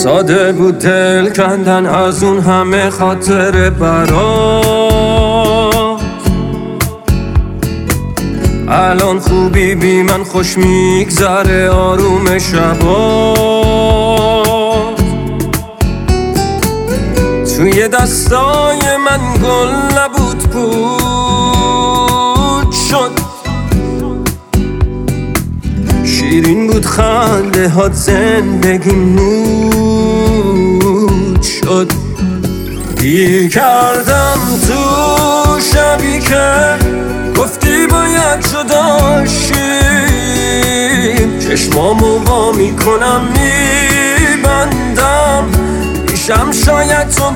ساده بود دل کندن از اون همه خاطر برات. الان خوبی بی من خوش میگذره آروم شبات. توی دستای من گل نبود پود شد، شیرین بود خنده هات زندگی نود شد. گیر کردم تو شبی که گفتی باید جدا شیم. چشمامو وا میکنم میبندم، پیشم شاید تو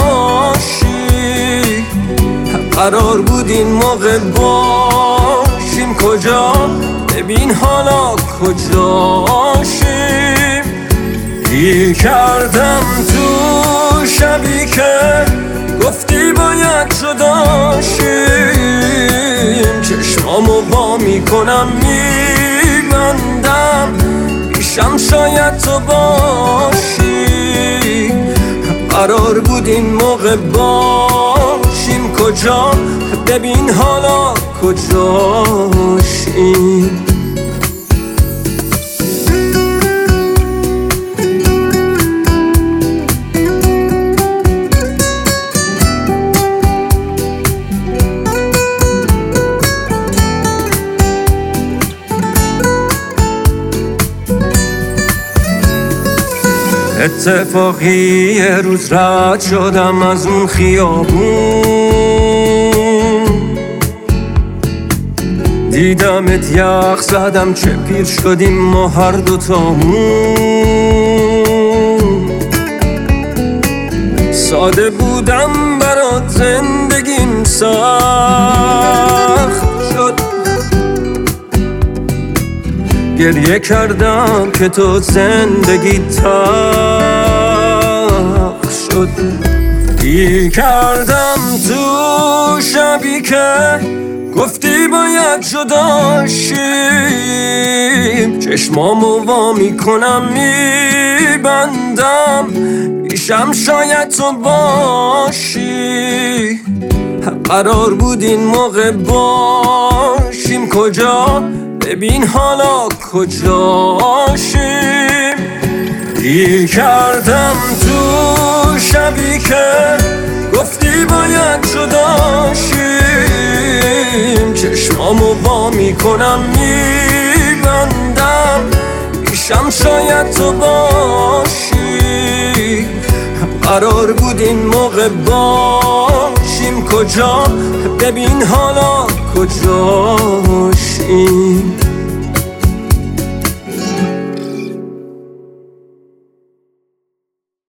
باشی. قرار بود این موقع باشیم، کجا؟ ببین حالا کجاشیم. گیر کردم تو شبی که گفتی باید جدا شیم. چشمامو وا میکنم میبندم، پیشم شاید تو باشی. قرار بود این موقع باشیم، کجا؟ ببین حالا کجاشیم. اتفاقی یه روز رد شدم از اون خیابون، دیدمت یخ زدم چه پیر شدیم ما هر دوتامون. ساده بودم برات زندگیم سخت شد، گریه کردم که تو زندگی تلخ شد. گیر کردم تو شبی که گفتی باید جدا شیم. چشمامو وا میکنم میبندم، پیشم شاید تو باشی. قرار بود این موقع باشیم، کجا؟ ببین حالا کجاشیم. گیر کردم تو شبی که گفتی باید جدا شیم. چشمامو وا میکنم میبندم، پیشم شاید تو باشی. قرار بود این موقع باشیم، کجا؟ ببین حالا کجاشیم.